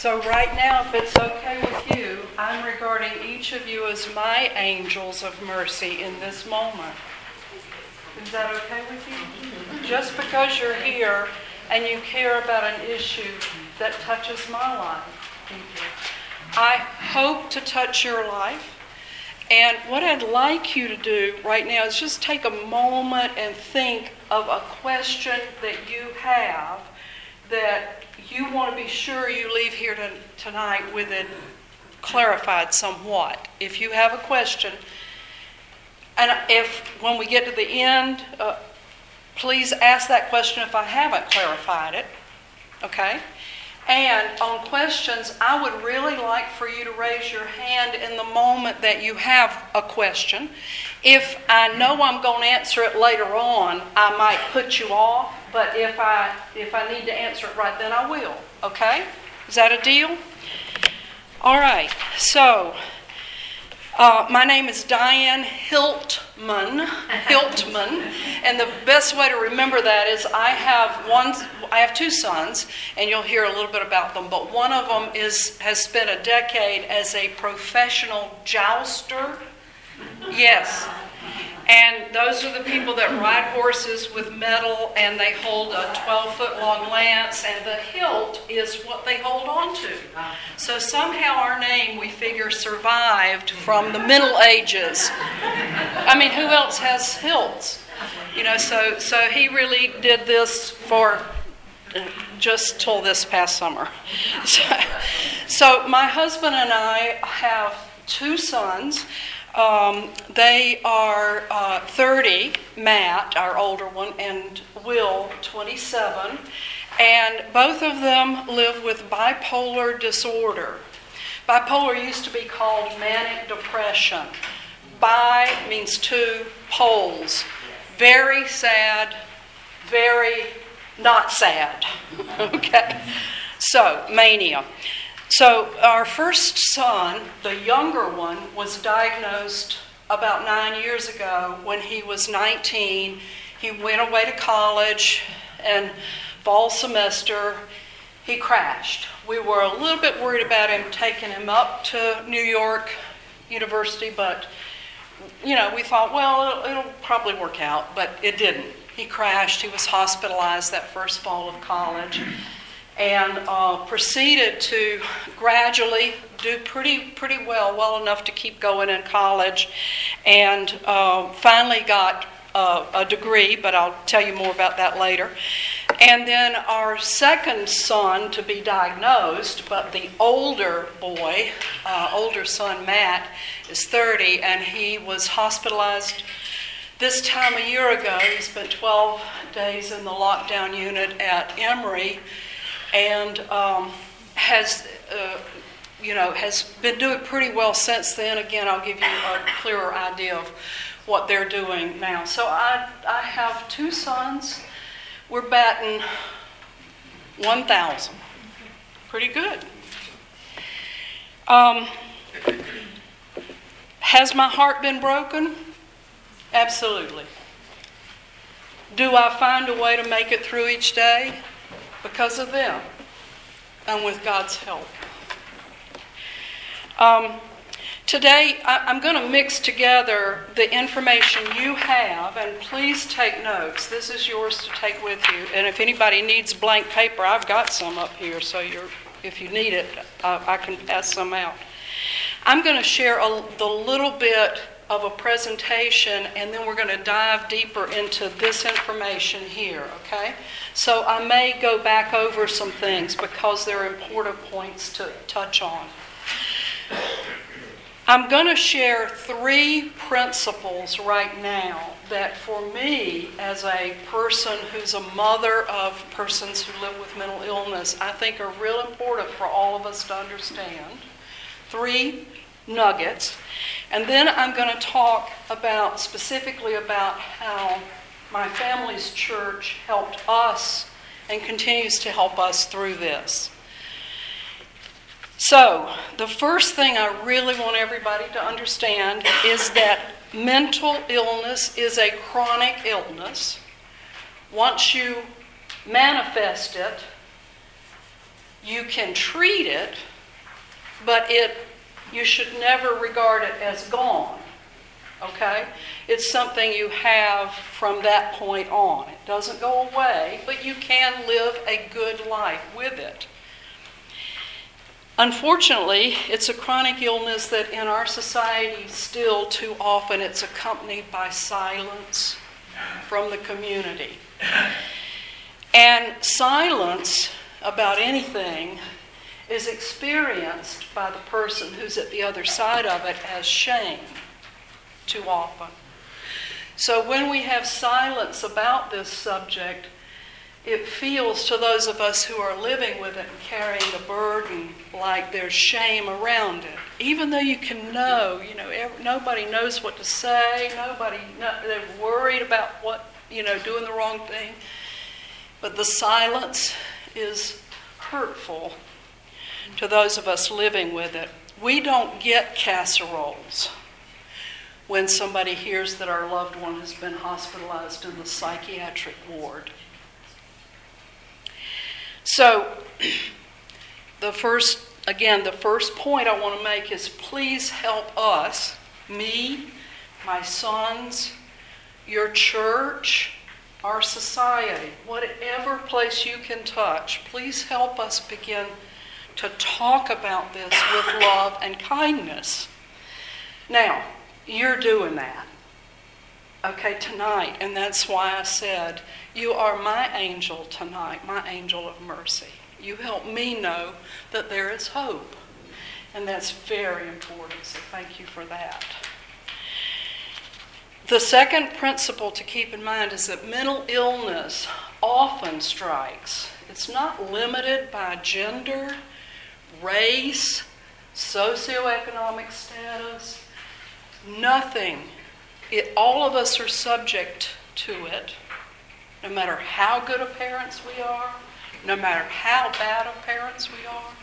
So right now, if it's okay with you, I'm regarding each of you as my angels of mercy in this moment. Is that okay with you? Just because you're here and you care about an issue that touches my life deeply. I hope to touch your life. And what I'd like you to do right now is just take a moment and think of a question that you have that you want to be sure you leave here tonight with it clarified somewhat. If you have a question, and if when we get to the end, please ask that question if I haven't clarified it, okay? And on questions, I would really like for you to raise your hand in the moment that you have a question. If I know I'm going to answer it later on, I might put you off. But if I need to answer it right then, I will. Okay? Is that a deal? All right. So, my name is Diane Hiltman, and the best way to remember that is I have two sons, and you'll hear a little bit about them. But one of them has spent a decade as a professional jouster. Yes. And those are the people that ride horses with metal, and they hold a 12-foot long lance, and the hilt is what they hold on to. So somehow our name, we figure, survived from the Middle Ages. I mean, who else has hilts? You know, so he really did this for just till this past summer. So my husband and I have two sons. They are 30, Matt, our older one, and Will, 27. And both of them live with bipolar disorder. Bipolar used to be called manic depression. Bi means two, poles. Very sad, very not sad. Okay? So, mania. So our first son, the younger one, was diagnosed about 9 years ago. When he was 19, he went away to college, and fall semester, he crashed. We were a little bit worried about him taking him up to New York University, but, you know, we thought, well, it'll probably work out, but it didn't. He crashed. He was hospitalized that first fall of college. And proceeded to gradually do pretty well enough to keep going in college, and finally got a degree, but I'll tell you more about that later. And then our second son to be diagnosed, but the older son, Matt, is 30, and he was hospitalized this time a year ago. He spent 12 days in the lockdown unit at Emory, and has been doing pretty well since then. Again, I'll give you a clearer idea of what they're doing now. So I have two sons. We're batting 1,000. Pretty good. Has my heart been broken? Absolutely. Do I find a way to make it through each day? Because of them, and with God's help. Today, I'm going to mix together the information you have, and please take notes. This is yours to take with you. And if anybody needs blank paper, I've got some up here, so if you need it, I can pass some out. I'm going to share the little bit of a presentation, and then we're going to dive deeper into this information here, okay? So I may go back over some things because there are important points to touch on. I'm going to share 3 principles right now that for me, as a person who's a mother of persons who live with mental illness, I think are real important for all of us to understand. 3 nuggets. And then I'm going to talk specifically about how my family's church helped us and continues to help us through this. So, the first thing I really want everybody to understand is that mental illness is a chronic illness. Once you manifest it, You can treat it, but you should never regard it as gone. Okay? It's something you have from that point on. It doesn't go away, but you can live a good life with it. Unfortunately, it's a chronic illness that in our society still too often it's accompanied by silence from the community. And silence about anything is experienced by the person who's at the other side of it as shame too often. So when we have silence about this subject, it feels to those of us who are living with it and carrying the burden like there's shame around it. Even though you can know, nobody knows what to say, they're worried about doing the wrong thing. But the silence is hurtful to those of us living with it. We don't get casseroles when somebody hears that our loved one has been hospitalized in the psychiatric ward. So, the first point I want to make is please help us, me, my sons, your church, our society, whatever place you can touch, please help us begin to talk about this with love and kindness. Now, you're doing that, okay, tonight, and that's why I said, you are my angel tonight, my angel of mercy. You help me know that there is hope, and that's very important, so thank you for that. The second principle to keep in mind is that mental illness often strikes. It's not limited by gender, race, socioeconomic status, nothing. All of us are subject to it, no matter how good of parents we are, no matter how bad of parents we are.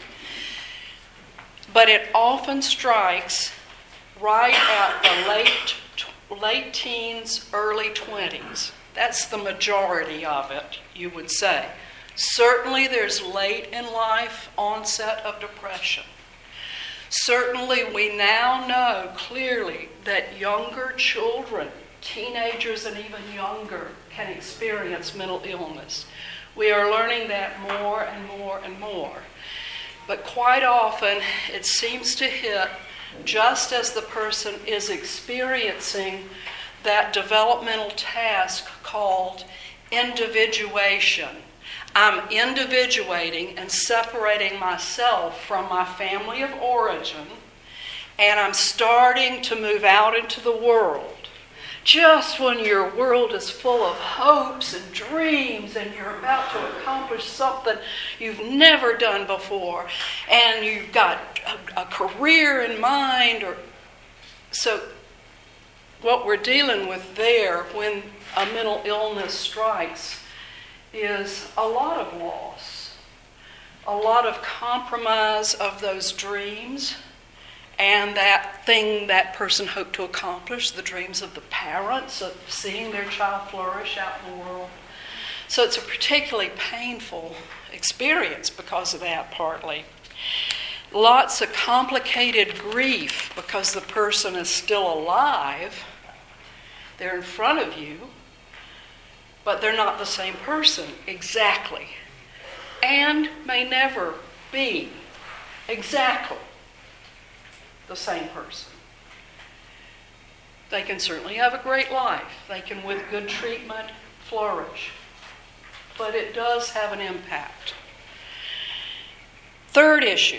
But it often strikes right at the late teens, early 20s. That's the majority of it, you would say. Certainly there's late in life onset of depression. Certainly we now know clearly that younger children, teenagers and even younger, can experience mental illness. We are learning that more and more and more. But quite often it seems to hit just as the person is experiencing that developmental task called individuation. I'm individuating and separating myself from my family of origin, and I'm starting to move out into the world. Just when your world is full of hopes and dreams and you're about to accomplish something you've never done before and you've got a career in mind. So what we're dealing with there when a mental illness strikes is a lot of loss, a lot of compromise of those dreams and that thing that person hoped to accomplish, the dreams of the parents of seeing their child flourish out in the world. So it's a particularly painful experience because of that, partly. Lots of complicated grief because the person is still alive. They're in front of you, but they're not the same person exactly, and may never be exactly the same person. They can certainly have a great life. They can, with good treatment, flourish. But it does have an impact. Third issue,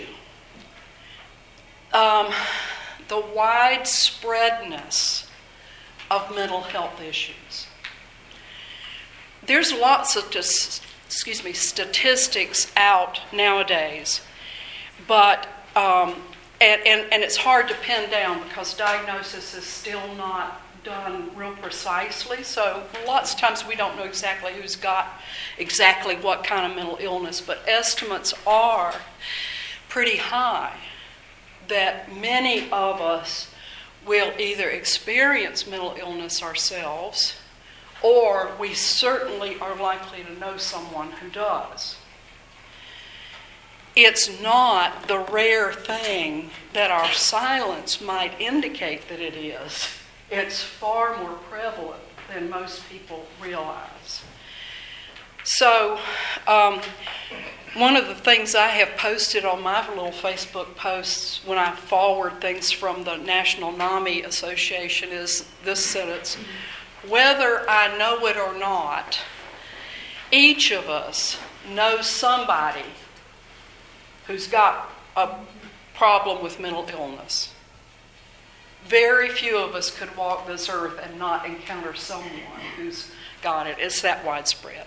the widespreadness of mental health issues. There's lots of statistics out nowadays, but and it's hard to pin down because diagnosis is still not done real precisely. So lots of times we don't know exactly who's got exactly what kind of mental illness, but estimates are pretty high that many of us will either experience mental illness ourselves, or we certainly are likely to know someone who does. it's not the rare thing that our silence might indicate that it is. It's far more prevalent than most people realize. So, one of the things I have posted on my little Facebook posts when I forward things from the National NAMI Association is this sentence: whether I know it or not, each of us knows somebody who's got a problem with mental illness. Very few of us could walk this earth and not encounter someone who's got it. It's that widespread.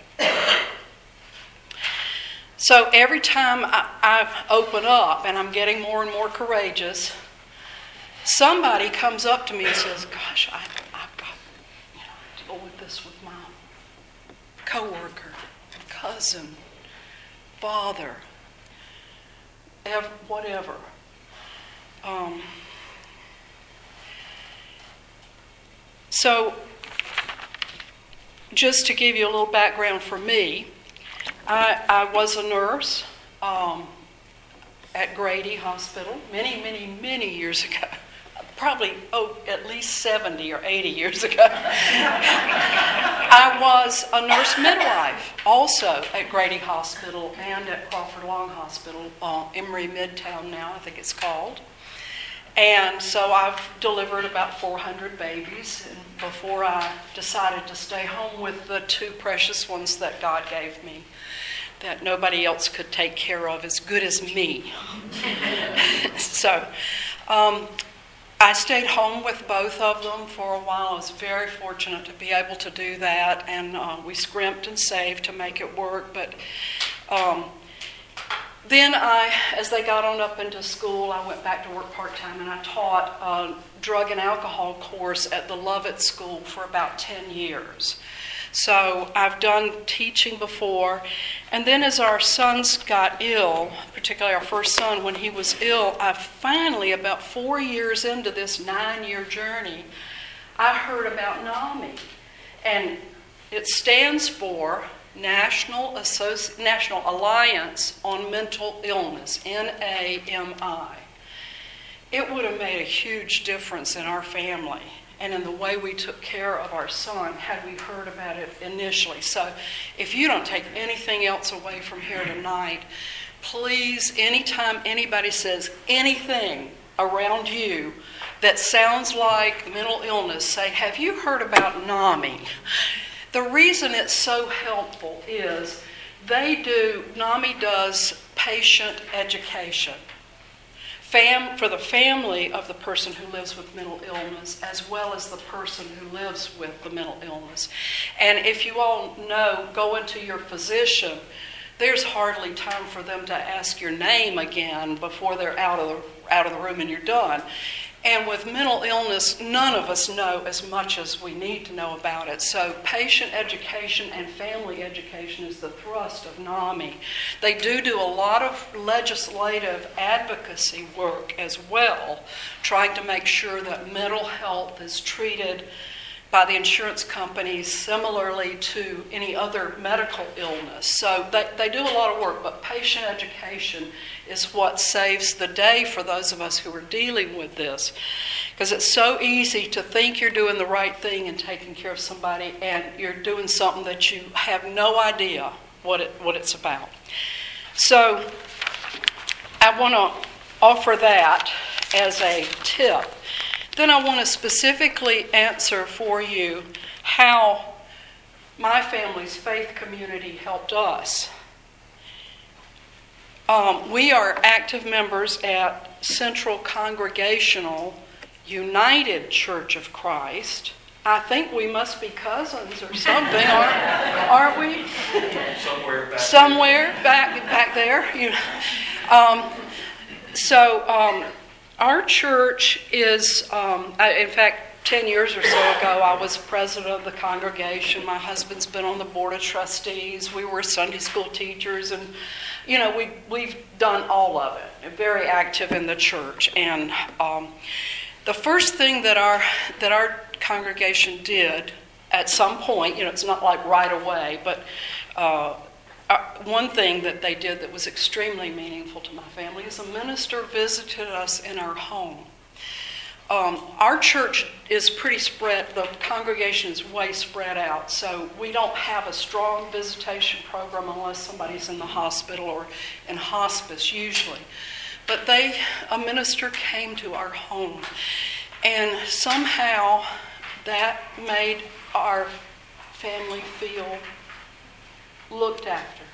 So every time I open up and I'm getting more and more courageous, somebody comes up to me and says, gosh, I've got to deal with this with my coworker, cousin, father, whatever. So just to give you a little background for me, I was a nurse at Grady Hospital many years ago. Probably, at least 70 or 80 years ago. I was a nurse midwife also at Grady Hospital and at Crawford Long Hospital, Emory Midtown now, I think it's called. And so I've delivered about 400 babies before I decided to stay home with the two precious ones that God gave me that nobody else could take care of as good as me. So I stayed home with both of them for a while. I was very fortunate to be able to do that, and we scrimped and saved to make it work. But then as they got on up into school, I went back to work part-time, and I taught a drug and alcohol course at the Lovett School for about 10 years. So I've done teaching before. And then as our sons got ill, particularly our first son, when he was ill, I finally, about 4 years into this 9-year journey, I heard about NAMI. And it stands for National Alliance on Mental Illness, NAMI. It would have made a huge difference in our family and in the way we took care of our son had we heard about it initially. So if you don't take anything else away from here tonight, please, anytime anybody says anything around you that sounds like mental illness, say, have you heard about NAMI? The reason it's so helpful is NAMI does patient education for the family of the person who lives with mental illness, as well as the person who lives with the mental illness. And if you all know, go into your physician, there's hardly time for them to ask your name again before they're out of the room and you're done. And with mental illness, none of us know as much as we need to know about it. So patient education and family education is the thrust of NAMI. They do a lot of legislative advocacy work as well, trying to make sure that mental health is treated by the insurance companies similarly to any other medical illness. So they do a lot of work, but patient education is what saves the day for those of us who are dealing with this. Because it's so easy to think you're doing the right thing and taking care of somebody, and you're doing something that you have no idea what it's about. So I want to offer that as a tip. Then I want to specifically answer for you how my family's faith community helped us. We are active members at Central Congregational United Church of Christ. I think we must be cousins or something, aren't we? Somewhere back there. Our church is, in fact, 10 years or so ago, I was president of the congregation. My husband's been on the board of trustees. We were Sunday school teachers, and we've done all of it. Very active in the church. And the first thing that our congregation did at some point, it's not like right away, but one thing that they did that was extremely meaningful to my family is a minister visited us in our home. Our church is pretty spread, the congregation is way spread out, so we don't have a strong visitation program unless somebody's in the hospital or in hospice usually. But a minister came to our home, and somehow that made our family feel looked after.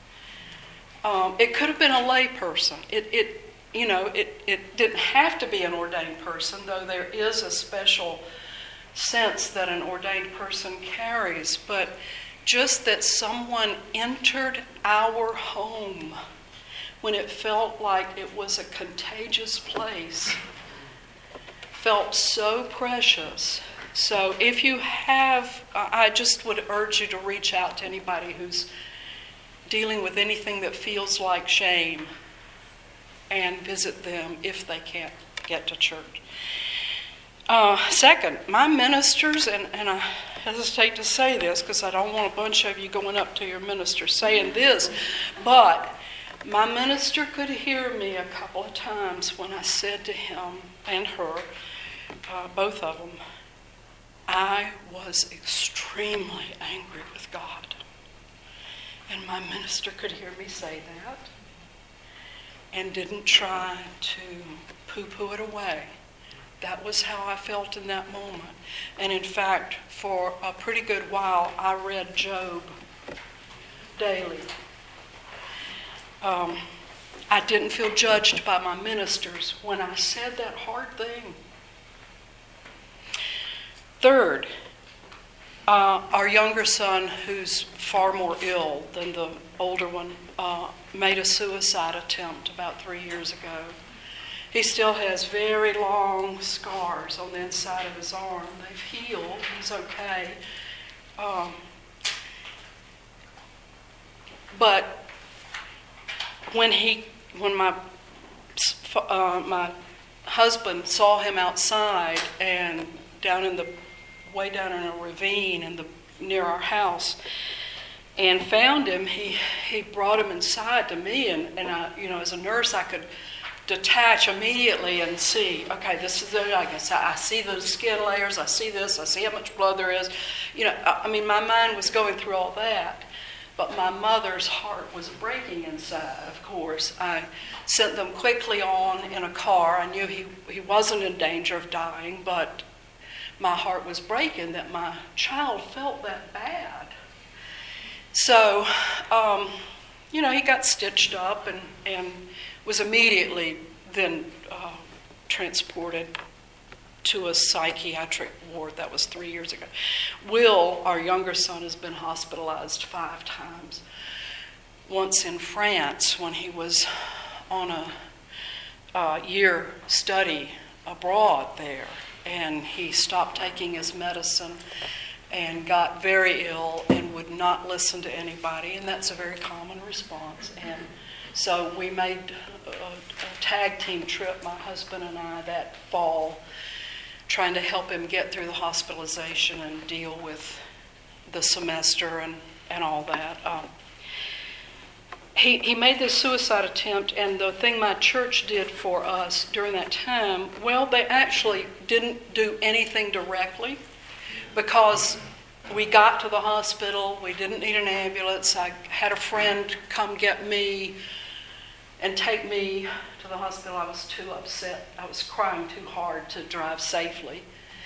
It could have been a lay person. It didn't have to be an ordained person, though there is a special sense that an ordained person carries. But just that someone entered our home when it felt like it was a contagious place felt so precious. So if you have, I just would urge you to reach out to anybody who's dealing with anything that feels like shame and visit them if they can't get to church. Second, my ministers, and I hesitate to say this because I don't want a bunch of you going up to your minister saying this, but my minister could hear me a couple of times when I said to him and her, both of them, I was extremely angry with God. And my minister could hear me say that and didn't try to poo-poo it away. That was how I felt in that moment. And in fact, for a pretty good while, I read Job daily. I didn't feel judged by my ministers when I said that hard thing. Third, our younger son, who's far more ill than the older one, made a suicide attempt about 3 years ago. He still has very long scars on the inside of his arm. They've healed. He's okay. But when my husband saw him outside and way down in a ravine near our house, and found him, he brought him inside to me, and I, as a nurse, I could detach immediately and see, okay, this is it. I guess I see the skin layers, I see this, I see how much blood there is. My mind was going through all that, but my mother's heart was breaking inside, of course. I sent them quickly on in a car. I knew he wasn't in danger of dying, but my heart was breaking that my child felt that bad. So, he got stitched up and was immediately then transported to a psychiatric ward. That was 3 years ago. Will, our younger son, has been hospitalized 5 times. Once in France when he was on a year study abroad there, and he stopped taking his medicine and got very ill and would not listen to anybody, and that's a very common response. And so we made a tag team trip, my husband and I, that fall, trying to help him get through the hospitalization and deal with the semester and all that. He made this suicide attempt, and the thing my church did for us during that time, well, they actually didn't do anything directly, because we got to the hospital, we didn't need an ambulance. I had a friend come get me and take me to the hospital. I was too upset. I was crying too hard to drive safely.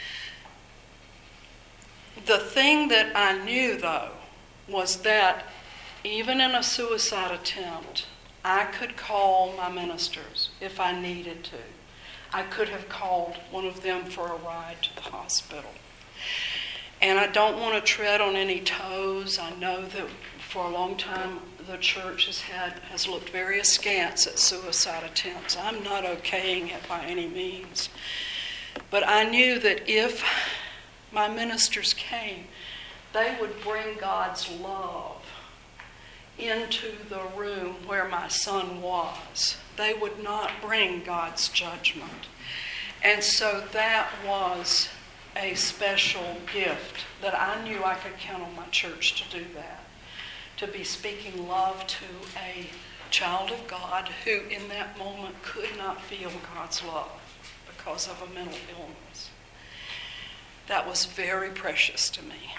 The thing that I knew, though, was that even in a suicide attempt, I could call my ministers if I needed to. I could have called one of them for a ride to the hospital. And I don't want to tread on any toes. I know that for a long time the church has looked very askance at suicide attempts. I'm not okaying it by any means. But I knew that if my ministers came, they would bring God's love into the room where my son was. They would not bring God's judgment. And so that was a special gift that I knew I could count on my church to do that, to be speaking love to a child of God who in that moment could not feel God's love because of a mental illness. That was very precious to me.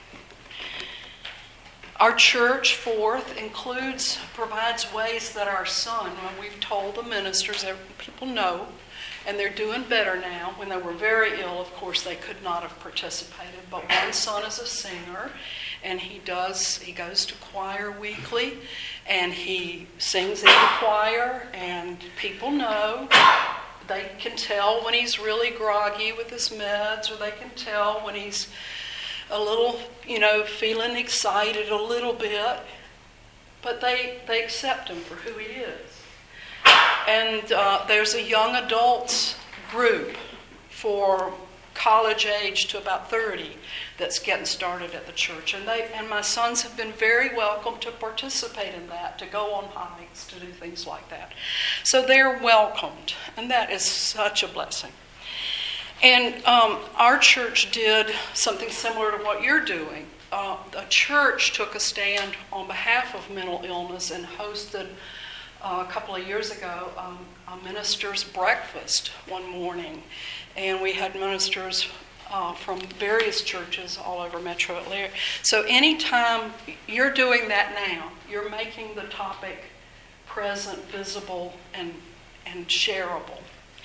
Our church, fourth, provides ways that our son, when we've told the ministers, people know, and they're doing better now. When they were very ill, of course, they could not have participated. But one son is a singer, and he goes to choir weekly, and he sings in the choir, and people know. They can tell when he's really groggy with his meds, or they can tell when he's a little, feeling excited a little bit. But they accept him for who he is. And there's a young adults group for college age to about 30 that's getting started at the church. And my sons have been very welcome to participate in that, to go on hikes, to do things like that. So they're welcomed, and that is such a blessing. And our church did something similar to what you're doing. The church took a stand on behalf of mental illness and hosted a couple of years ago a minister's breakfast one morning. And we had ministers from various churches all over Metro Atlanta. So anytime you're doing that now, you're making the topic present, visible, and shareable.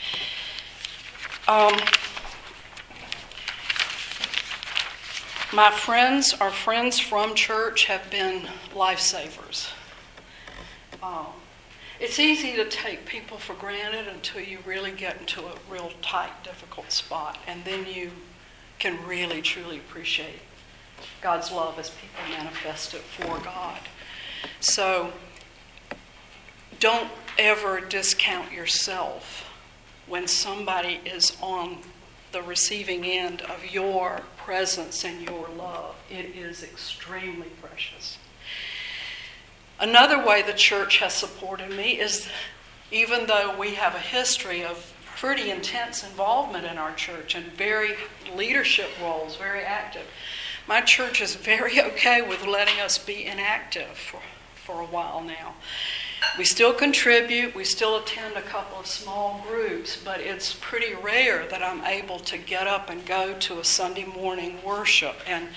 My friends, our friends from church, have been lifesavers. It's easy to take people for granted until you really get into a real tight, difficult spot, and then you can really, truly appreciate God's love as people manifest it for God. So don't ever discount yourself when somebody is on the receiving end of your presence and your love. It is extremely precious. Another way the church has supported me is, even though we have a history of pretty intense involvement in our church and very leadership roles, very active, my church is very okay with letting us be inactive for a while now. We still contribute, we still attend a couple of small groups, but it's pretty rare that I'm able to get up and go to a Sunday morning worship. And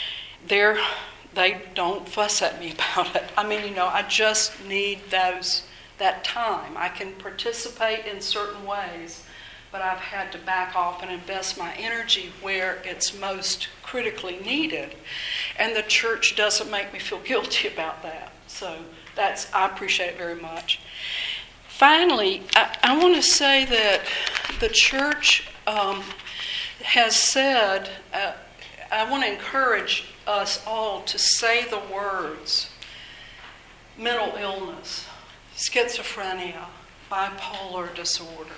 they don't fuss at me about it. I just need that time. I can participate in certain ways, but I've had to back off and invest my energy where it's most critically needed. And the church doesn't make me feel guilty about that. So I appreciate it very much. Finally, I want to say that the church has said, I want to encourage us all to say the words mental illness, schizophrenia, bipolar disorder,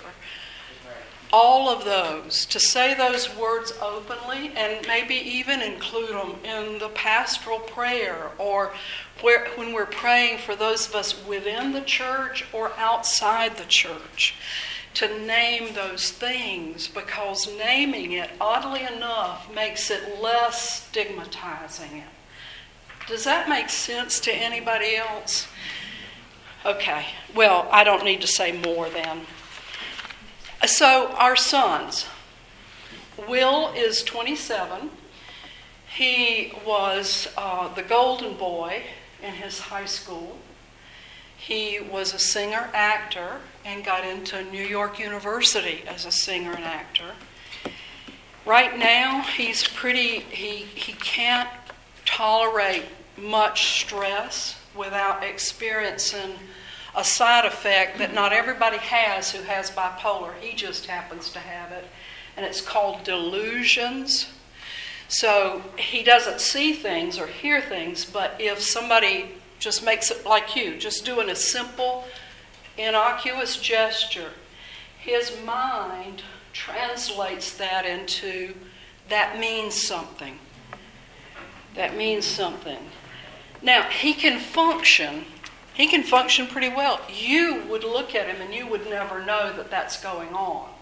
all of those, to say those words openly and maybe even include them in the pastoral prayer or when we're praying for those of us within the church or outside the church, to name those things, because naming it, oddly enough, makes it less stigmatizing. Does that make sense to anybody else? Okay, well, I don't need to say more then. So our sons. Will is 27. He was the golden boy in his high school. He was a singer-actor and got into New York University as a singer and actor. Right now, he can't tolerate much stress without experiencing a side effect that not everybody has who has bipolar. He just happens to have it, and it's called delusions. So he doesn't see things or hear things, but if somebody just makes it like you, just doing a simple, innocuous gesture, his mind translates that into, that means something. That means something. Now, he can function pretty well. You would look at him and you would never know that that's going on.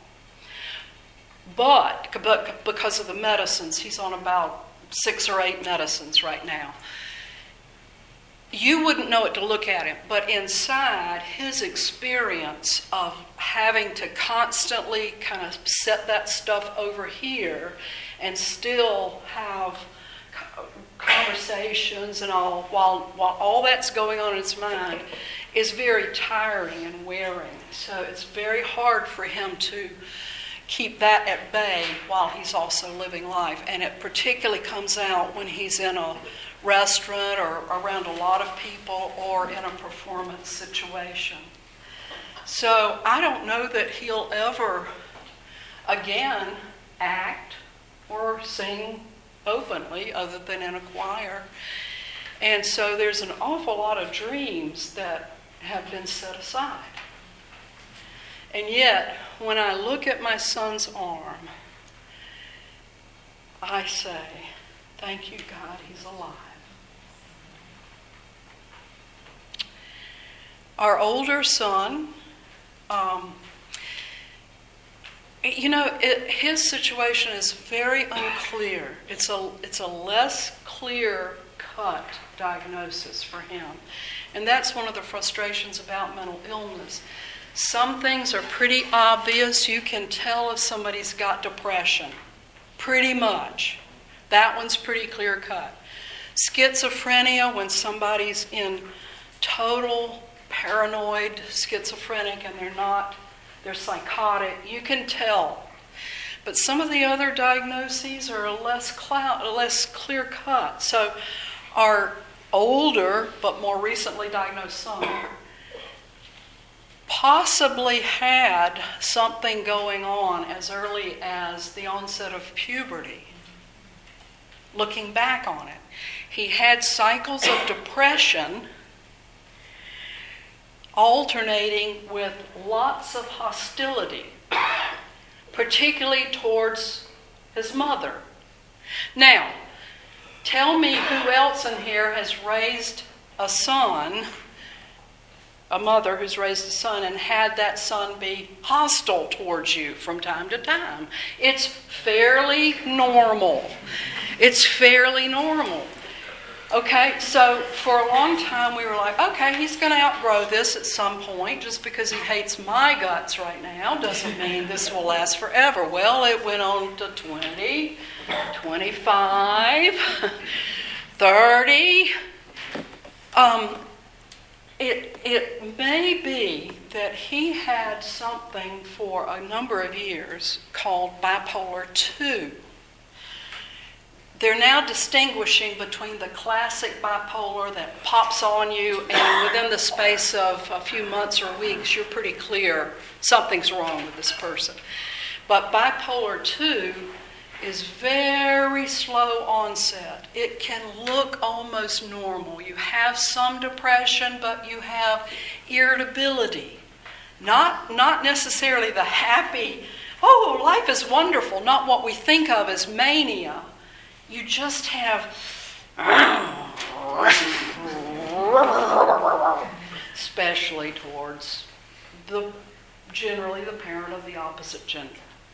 But because of the medicines, he's on about 6 or 8 medicines right now. you wouldn't know it to look at him, but inside, his experience of having to constantly kind of set that stuff over here and still have conversations and all, while all that's going on in his mind, is very tiring and wearing. So it's very hard for him to keep that at bay while he's also living life. And it particularly comes out when he's in a restaurant or around a lot of people or in a performance situation. So I don't know that he'll ever again act or sing openly other than in a choir. And so there's an awful lot of dreams that have been set aside. And yet, when I look at my son's arm, I say, thank you, God, he's alive. Our older son, his situation is very unclear. It's a less clear-cut diagnosis for him. And that's one of the frustrations about mental illness. Some things are pretty obvious. You can tell if somebody's got depression. Pretty much. That one's pretty clear-cut. Schizophrenia, when somebody's in total paranoid schizophrenic and they're psychotic, you can tell. But some of the other diagnoses are less clear-cut. So our older but more recently diagnosed son possibly had something going on as early as the onset of puberty. Looking back on it, he had cycles of depression alternating with lots of hostility, particularly towards his mother. Now, tell me who else in here has raised a son, a mother who's raised a son, and had that son be hostile towards you from time to time. It's fairly normal. It's fairly normal. Okay, so for a long time we were like, okay, he's going to outgrow this at some point. Just because he hates my guts right now doesn't mean this will last forever. Well, it went on to 20, 25, 30. It may be that he had something for a number of years called bipolar II. They're now distinguishing between the classic bipolar that pops on you, and within the space of a few months or weeks, you're pretty clear something's wrong with this person. But bipolar II is very slow onset. It can look almost normal. You have some depression, but you have irritability. Not necessarily the happy, oh, life is wonderful, not what we think of as mania. You just have, especially towards generally the parent of the opposite gender.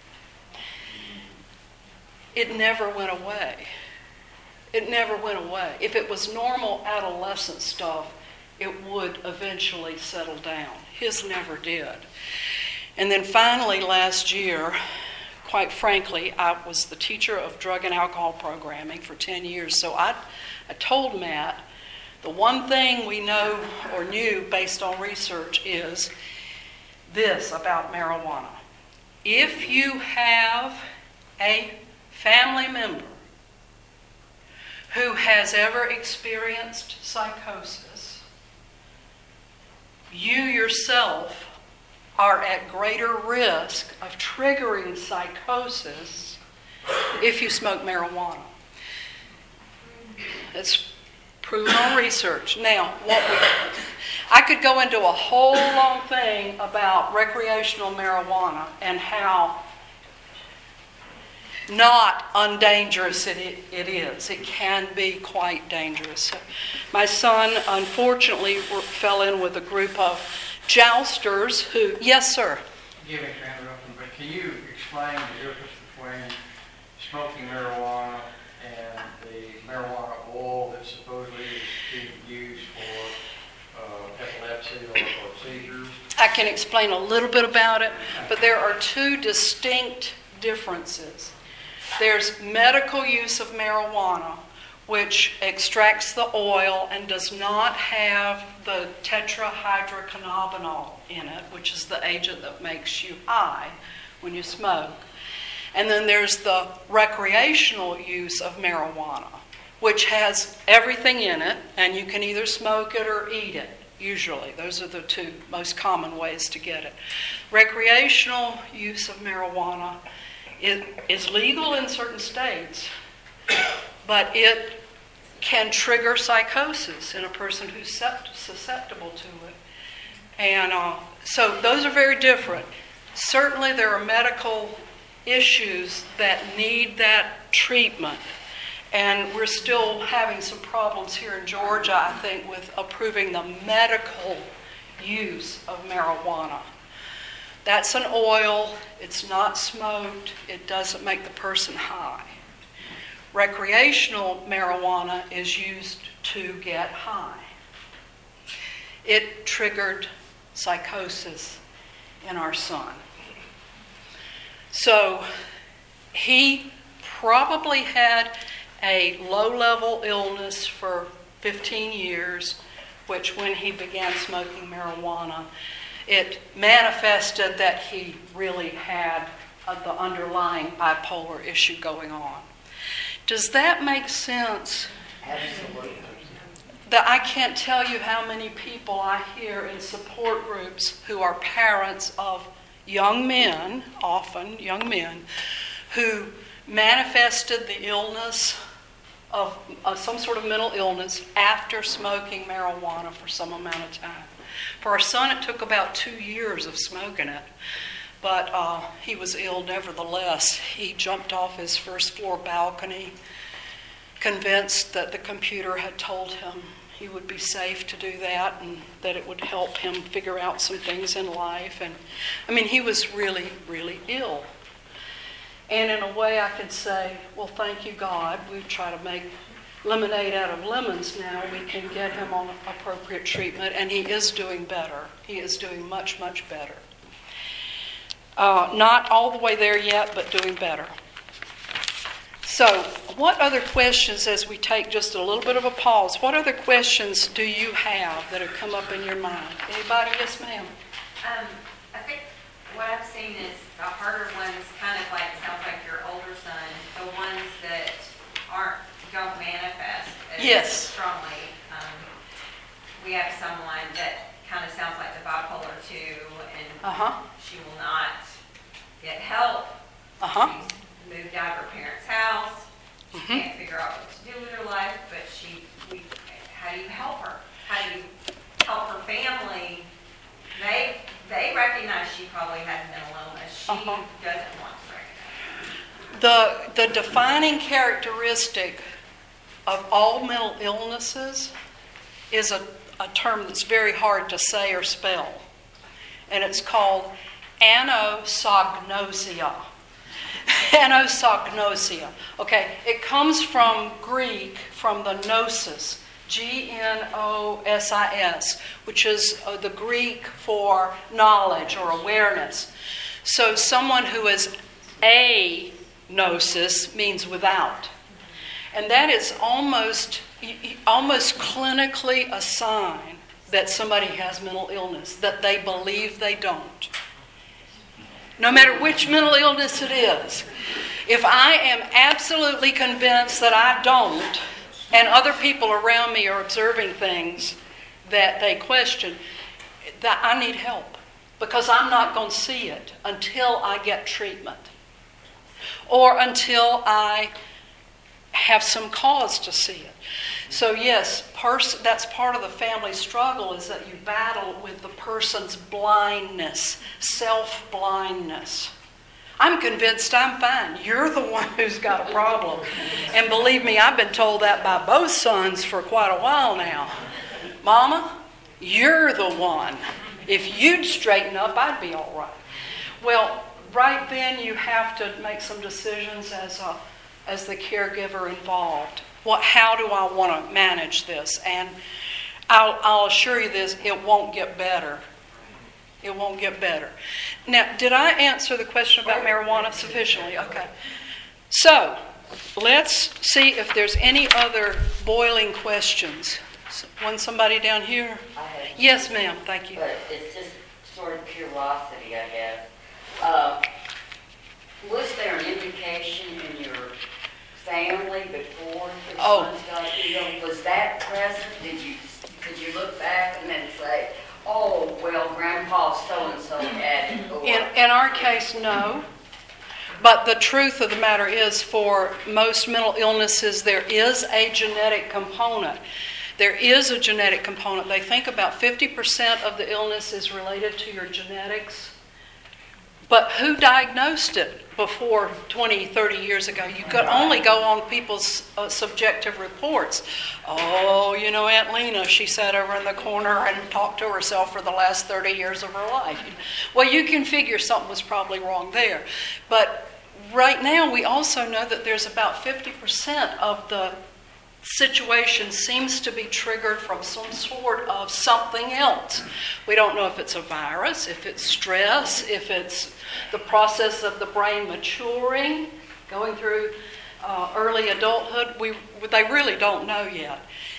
It never went away. It never went away. If it was normal adolescent stuff, it would eventually settle down. His never did. And then finally last year, quite frankly, I was the teacher of drug and alcohol programming for 10 years. So I told Matt, the one thing we know or knew based on research is this about marijuana. If you have a family member who has ever experienced psychosis, you yourself are at greater risk of triggering psychosis if you smoke marijuana. It's proven on research. Now, I could go into a whole long thing about recreational marijuana and how not undangerous it is. It can be quite dangerous. My son, unfortunately, fell in with a group of jousters who... Yes, sir? Forgive me for interrupting, but can you explain the difference between smoking marijuana and the marijuana oil that supposedly is being used for epilepsy or seizures? I can explain a little bit about it, but there are two distinct differences. There's medical use of marijuana, which extracts the oil and does not have the tetrahydrocannabinol in it, which is the agent that makes you high when you smoke. And then there's the recreational use of marijuana, which has everything in it, and you can either smoke it or eat it, usually. Those are the two most common ways to get it. Recreational use of marijuana is legal in certain states, but it can trigger psychosis in a person who's susceptible to it. And so those are very different. Certainly there are medical issues that need that treatment. And we're still having some problems here in Georgia, I think, with approving the medical use of marijuana. That's an oil. It's not smoked. It doesn't make the person high. Recreational marijuana is used to get high. It triggered psychosis in our son. So he probably had a low-level illness for 15 years, which when he began smoking marijuana, it manifested that he really had the underlying bipolar issue going on. Does that make sense? Absolutely. That I can't tell you how many people I hear in support groups who are parents of young men, often young men, who manifested the illness of some sort of mental illness after smoking marijuana for some amount of time. For our son, it took about 2 years of smoking it, but he was ill nevertheless. He jumped off his first floor balcony, convinced that the computer had told him he would be safe to do that and that it would help him figure out some things in life. And I mean, he was really, really ill. And in a way I could say, well, thank you, God. We try to make lemonade out of lemons now. We can get him on appropriate treatment, and he is doing better. He is doing much, much better. Not all the way there yet, but doing better. So, what other questions, as we take just a little bit of a pause, what other questions do you have that have come up in your mind? Anybody? Yes, ma'am. I think what I've seen is the harder ones, kind of like, sounds like your older son, the ones that don't manifest as Yes. strongly. We have someone that kind of sounds like the bipolar 2, and she will not get help. She's moved out of her parents' house. She can't figure out what to do with her life, but how do you help her? How do you help her family? They recognize she probably has mental illness. She doesn't want to recognize it. The defining characteristic of all mental illnesses is a term that's very hard to say or spell. And it's called anosognosia. Anosognosia. Okay, it comes from Greek, from the gnosis, Gnosis, which is the Greek for knowledge or awareness. So someone who is agnosis means without. And that is almost clinically a sign that somebody has mental illness, that they believe they don't. No matter which mental illness it is. If I am absolutely convinced that I don't, and other people around me are observing things that they question, that I need help. Because I'm not going to see it until I get treatment. Or until I have some cause to see it. So yes, that's part of the family struggle, is that you battle with the person's blindness, self-blindness. I'm convinced I'm fine. You're the one who's got a problem. And believe me, I've been told that by both sons for quite a while now. Mama, you're the one. If you'd straighten up, I'd be all right. Well, right then you have to make some decisions as the caregiver involved. How do I want to manage this? And I'll assure you this, it won't get better. It won't get better. Now, did I answer the question about marijuana sufficiently? Okay. So, let's see if there's any other boiling questions. Somebody down here? Yes, ma'am. Thank you. But it's just sort of curiosity, I guess. Was there an indication in your family before your sons got ill? Was that present? Could you look back and then say, oh, well, Grandpa so-and-so had it? Or... In our case, no. But the truth of the matter is, for most mental illnesses, there is a genetic component. There is a genetic component. They think about 50% of the illness is related to your genetics. But who diagnosed it before 20, 30 years ago? You could only go on people's subjective reports. Oh, you know, Aunt Lena, she sat over in the corner and talked to herself for the last 30 years of her life. Well, you can figure something was probably wrong there. But right now, we also know that there's about 50% of the situation seems to be triggered from some sort of something else. We don't know if it's a virus, if it's stress, if it's the process of the brain maturing, going through early adulthood. They really don't know yet.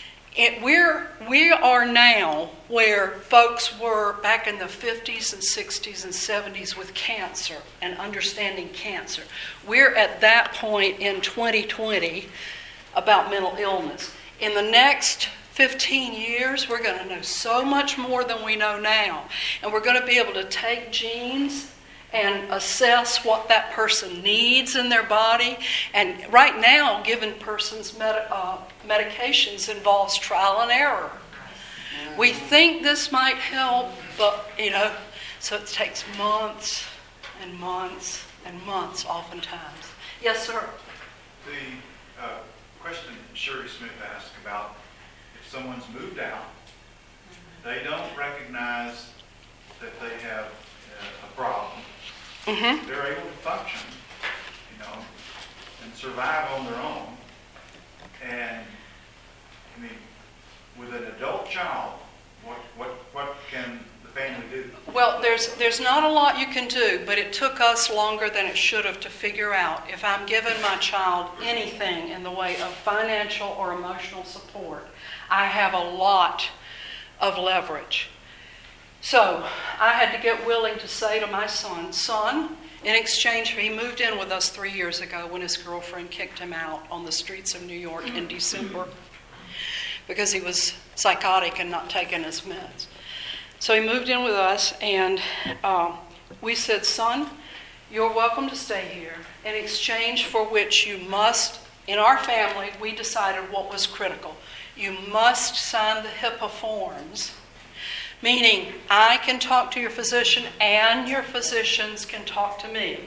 We are now where folks were back in the 50s and 60s and 70s with cancer and understanding cancer. We're at that point in 2020 about mental illness. In the next 15 years, we're going to know so much more than we know now. And we're going to be able to take genes and assess what that person needs in their body. And right now, giving persons medications involves trial and error. We think this might help, but, so it takes months and months and months oftentimes. Yes, sir? The question Sherry Smith asked about if someone's moved out, they don't recognize that they have a problem. Mm-hmm. They're able to function, and survive on their own. And I mean, with an adult child, what can the family do? Well, there's not a lot you can do, but it took us longer than it should have to figure out if I'm giving my child anything in the way of financial or emotional support. I have a lot of leverage. So I had to get willing to say to my son, in exchange for, he moved in with us 3 years ago when his girlfriend kicked him out on the streets of New York in December because he was psychotic and not taking his meds. So he moved in with us, and we said, son, you're welcome to stay here, in exchange for which you must, in our family, we decided what was critical. You must sign the HIPAA forms, meaning I can talk to your physician and your physicians can talk to me.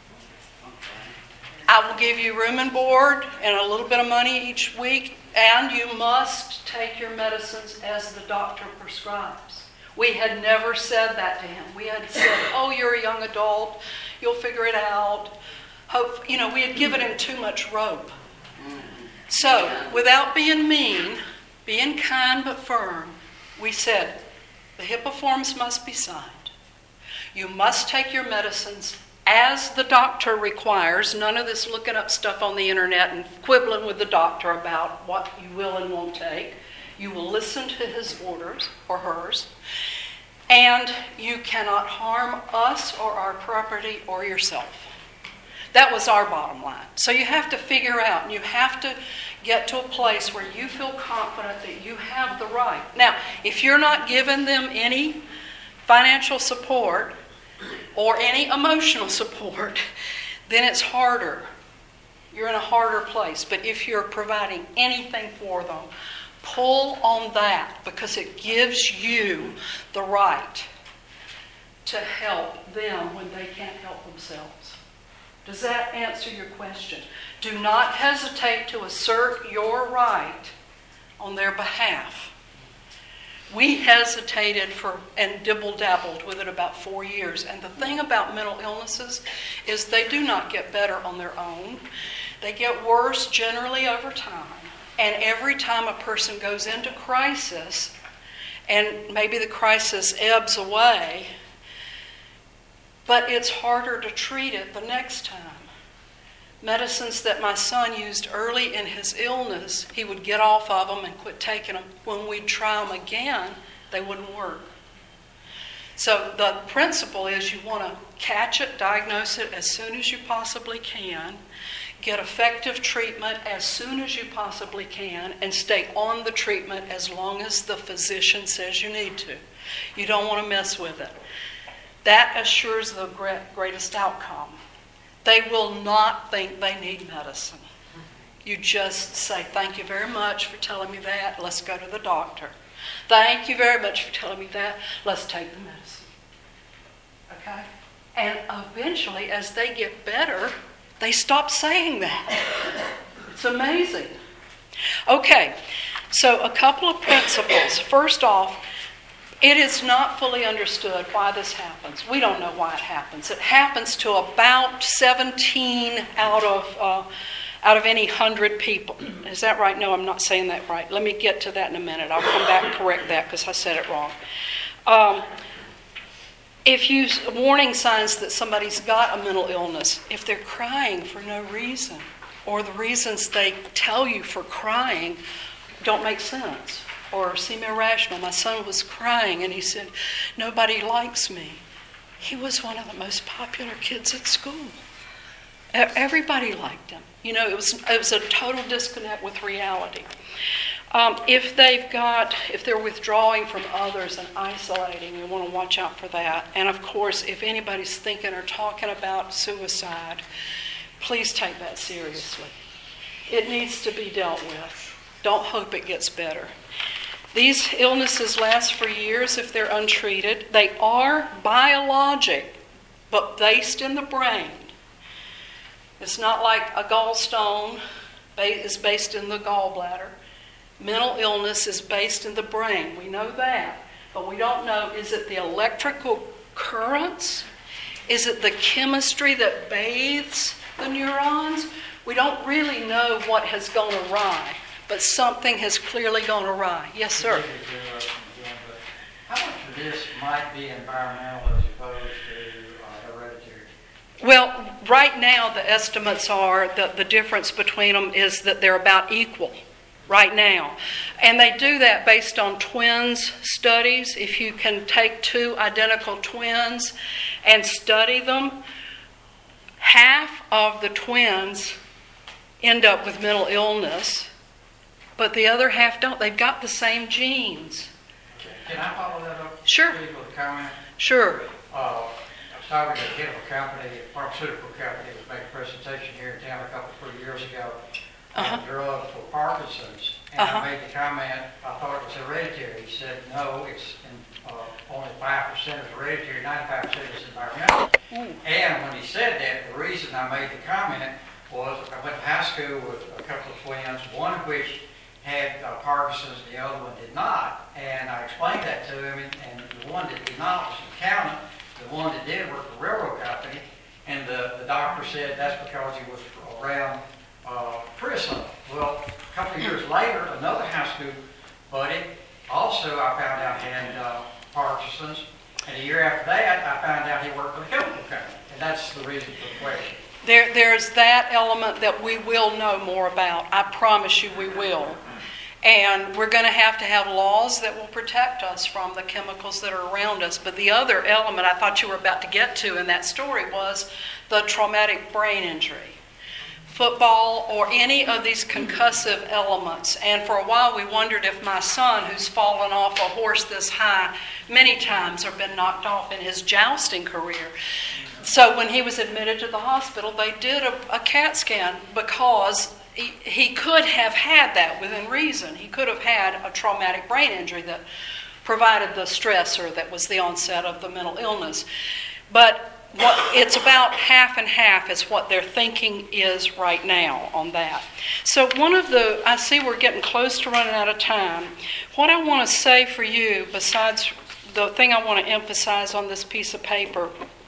I will give you room and board and a little bit of money each week, and you must take your medicines as the doctor prescribes. We had never said that to him. We had said, oh, you're a young adult, you'll figure it out. We had given him too much rope. So, without being mean, being kind but firm, we said, the HIPAA forms must be signed. You must take your medicines as the doctor requires. None of this looking up stuff on the internet and quibbling with the doctor about what you will and won't take. You will listen to his orders or hers. And you cannot harm us or our property or yourself. That was our bottom line. So you have to figure out, and you have to get to a place where you feel confident that you have the right. Now, if you're not giving them any financial support or any emotional support, then it's harder. You're in a harder place. But if you're providing anything for them, pull on that, because it gives you the right to help them when they can't help themselves. Does that answer your question? Do not hesitate to assert your right on their behalf. We hesitated and dibble-dabbled with it about 4 years. And the thing about mental illnesses is they do not get better on their own. They get worse generally over time. And every time a person goes into crisis, and maybe the crisis ebbs away, but it's harder to treat it the next time. Medicines that my son used early in his illness, he would get off of them and quit taking them. When we'd try them again, they wouldn't work. So the principle is you want to catch it, diagnose it as soon as you possibly can, get effective treatment as soon as you possibly can, and stay on the treatment as long as the physician says you need to. You don't want to mess with it. That assures the greatest outcome. They will not think they need medicine. You just say, thank you very much for telling me that. Let's go to the doctor. Thank you very much for telling me that. Let's take the medicine. Okay? And eventually, as they get better, they stop saying that. It's amazing. Okay, so a couple of principles. First off, it is not fully understood why this happens. We don't know why it happens. It happens to about 17 out of any 100 people. Is that right? No, I'm not saying that right. Let me get to that in a minute. I'll come back and correct that because I said it wrong. If you warning signs that somebody's got a mental illness, if they're crying for no reason, or the reasons they tell you for crying don't make sense, or seem irrational. My son was crying and he said, nobody likes me. He was one of the most popular kids at school. Everybody liked him. You know, it was a total disconnect with reality. If they're withdrawing from others and isolating, we want to watch out for that. And of course, if anybody's thinking or talking about suicide, please take that seriously. It needs to be dealt with. Don't hope it gets better. These illnesses last for years if they're untreated. They are biologic, but based in the brain. It's not like a gallstone is based in the gallbladder. Mental illness is based in the brain. We know that. But we don't know, is it the electrical currents? Is it the chemistry that bathes the neurons? We don't really know what has gone awry, but something has clearly gone awry. Yes, sir? How much of this might be environmental as opposed to hereditary? Well, right now the estimates are that the difference between them is that they're about equal right now. And they do that based on twins studies. If you can take two identical twins and study them, half of the twins end up with mental illness, but the other half don't. They've got the same genes. Can I follow that up? Sure. Please, with a comment? Sure. I was talking to a chemical company, a pharmaceutical company that was making a presentation here in town a 3 years ago. A drug for Parkinson's. And I made the comment, I thought it was hereditary. He said, no, it's only 5% is hereditary, 95% is environmental. And when he said that, the reason I made the comment was I went to high school with a couple of twins, one of which had Parkinson's, the other one did not. And I explained that to him, and the one that did not was an accountant. The one that did worked for a railroad company. And the doctor said that's because he was around prison. Well, a couple of years later, another high school buddy also I found out had Parkinson's. And a year after that, I found out he worked for a chemical company. And that's the reason for the question. There's that element that we will know more about. I promise you we will. And we're going to have laws that will protect us from the chemicals that are around us. But the other element I thought you were about to get to in that story was the traumatic brain injury. Football or any of these concussive elements. And for a while we wondered if my son, who's fallen off a horse this high many times or been knocked off in his jousting career. So when he was admitted to the hospital, they did a CAT scan because he could have had that within reason. He could have had a traumatic brain injury that provided the stressor that was the onset of the mental illness. But it's about half and half is what their thinking is right now on that. So I see we're getting close to running out of time. What I want to say for you, besides the thing I want to emphasize on this piece of paper,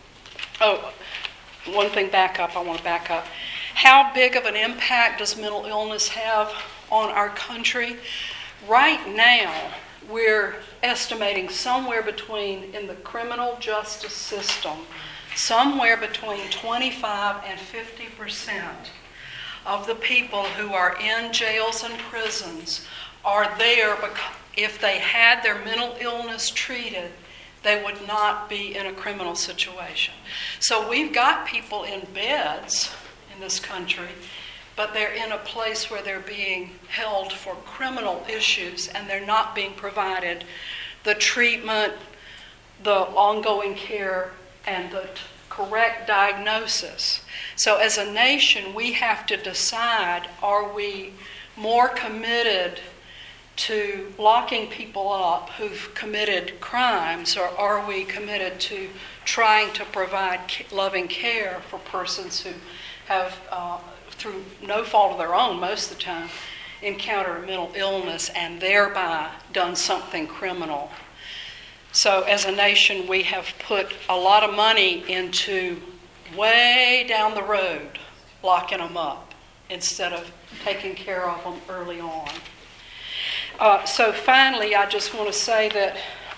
one thing I want to back up. How big of an impact does mental illness have on our country? Right now, we're estimating somewhere between, in the criminal justice system, somewhere between 25 and 50% of the people who are in jails and prisons are there because if they had their mental illness treated, they would not be in a criminal situation. So we've got people in beds in this country, but they're in a place where they're being held for criminal issues and they're not being provided the treatment, the ongoing care, and the correct diagnosis. So as a nation, we have to decide, are we more committed to locking people up who've committed crimes, or are we committed to trying to provide loving care for persons who have, through no fault of their own most of the time, encountered a mental illness and thereby done something criminal? So as a nation, we have put a lot of money into way down the road locking them up instead of taking care of them early on. So finally, I just want to say that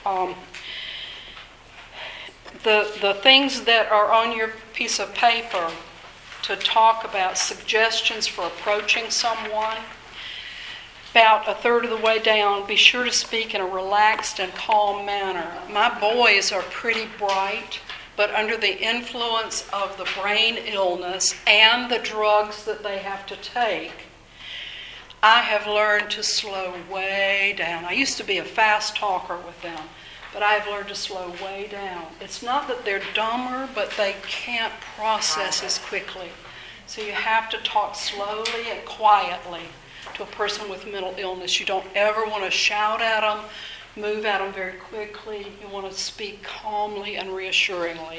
the things that are on your piece of paper to talk about suggestions for approaching someone, about a third of the way down, be sure to speak in a relaxed and calm manner. My boys are pretty bright, but under the influence of the brain illness and the drugs that they have to take, I have learned to slow way down. I used to be a fast talker with them, but I have learned to slow way down. It's not that they're dumber, but they can't process as quickly. So you have to talk slowly and quietly to a person with mental illness. You don't ever want to shout at them, move at them very quickly. You want to speak calmly and reassuringly.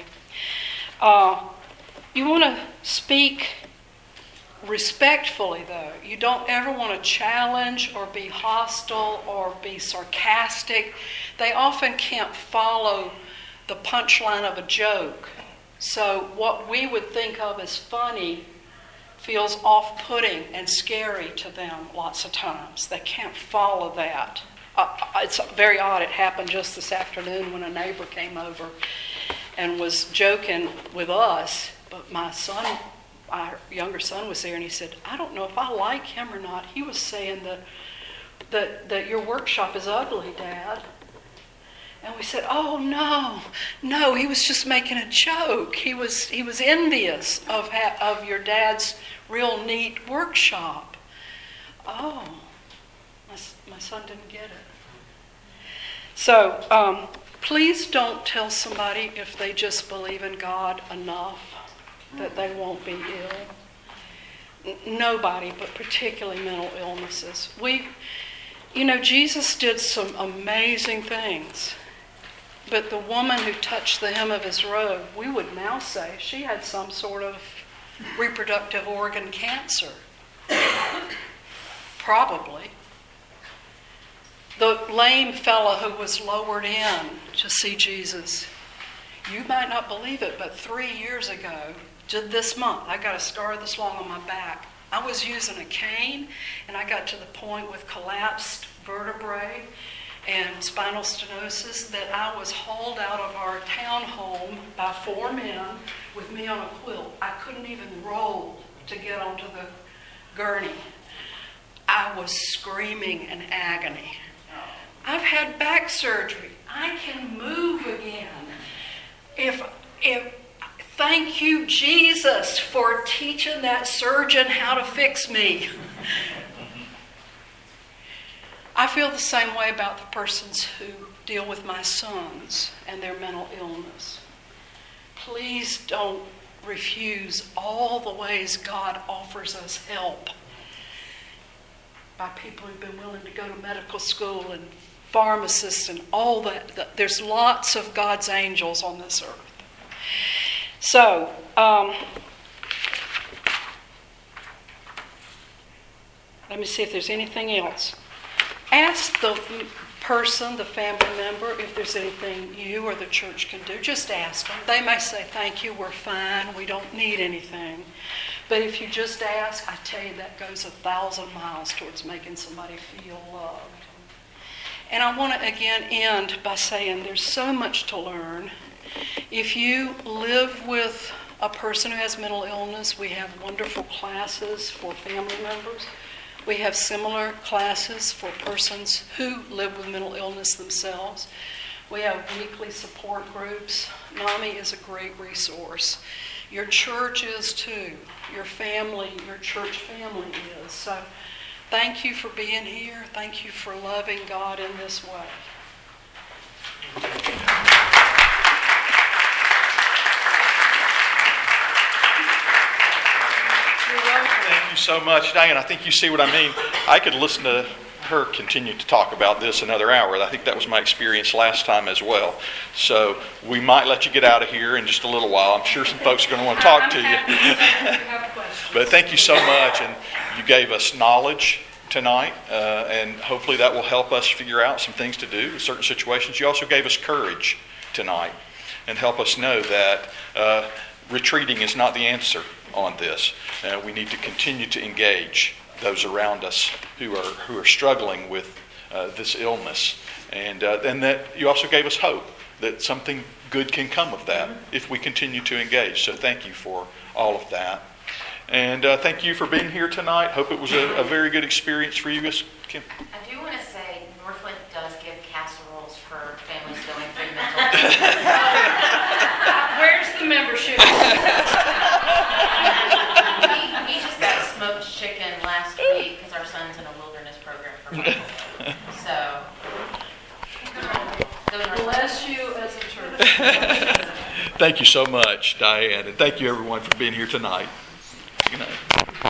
You want to speak respectfully, though. You don't ever want to challenge or be hostile or be sarcastic. They often can't follow the punchline of a joke. So what we would think of as funny feels off-putting and scary to them lots of times. They can't follow that. It's very odd. It happened just this afternoon when a neighbor came over and was joking with us, but my son, our younger son, was there, and he said, I don't know if I like him or not. He was saying that your workshop is ugly, Dad. And we said, oh, no, he was just making a joke. He was envious of your dad's real neat workshop. Oh, my son didn't get it. So please don't tell somebody if they just believe in God enough that they won't be ill. Nobody, but particularly mental illnesses. Jesus did some amazing things. But the woman who touched the hem of his robe, we would now say she had some sort of reproductive organ cancer. Probably. The lame fellow who was lowered in to see Jesus. You might not believe it, but 3 years ago, this month, I got a scar this long on my back. I was using a cane, and I got to the point with collapsed vertebrae and spinal stenosis that I was hauled out of our townhome by 4 men with me on a quilt. I couldn't even roll to get onto the gurney. I was screaming in agony. I've had back surgery. I can move again. Thank you, Jesus, for teaching that surgeon how to fix me. I feel the same way about the persons who deal with my sons and their mental illness. Please don't refuse all the ways God offers us help by people who've been willing to go to medical school and pharmacists and all that. There's lots of God's angels on this earth. So, let me see if there's anything else. Ask the person, the family member, if there's anything you or the church can do. Just ask them. They may say, thank you, we're fine, we don't need anything. But if you just ask, I tell you, that goes 1,000 miles towards making somebody feel loved. And I want to again end by saying there's so much to learn. If you live with a person who has mental illness, we have wonderful classes for family members. We have similar classes for persons who live with mental illness themselves. We have weekly support groups. NAMI is a great resource. Your church is too. Your family, your church family is. So thank you for being here. Thank you for loving God in this way. Thank you so much, Diane. I think you see what I mean. I could listen to her continue to talk about this another hour. I think that was my experience last time as well. So we might let you get out of here in just a little while. I'm sure some folks are going to want to talk to you. But thank you so much. And you gave us knowledge tonight, and hopefully that will help us figure out some things to do in certain situations. You also gave us courage tonight and help us know that retreating is not the answer on this. We need to continue to engage those around us who are struggling with this illness, and that you also gave us hope that something good can come of that if we continue to engage. So thank you for all of that, and thank you for being here tonight. Hope it was a very good experience for you, Miss Kim. I do want to say Northwood does give casseroles for families going through mental illness. Where's the membership? We just got smoked chicken last week because our son's in a wilderness program for Bible. So, Bless you as a church. Thank you so much, Diane, and thank you everyone for being here tonight. Good night.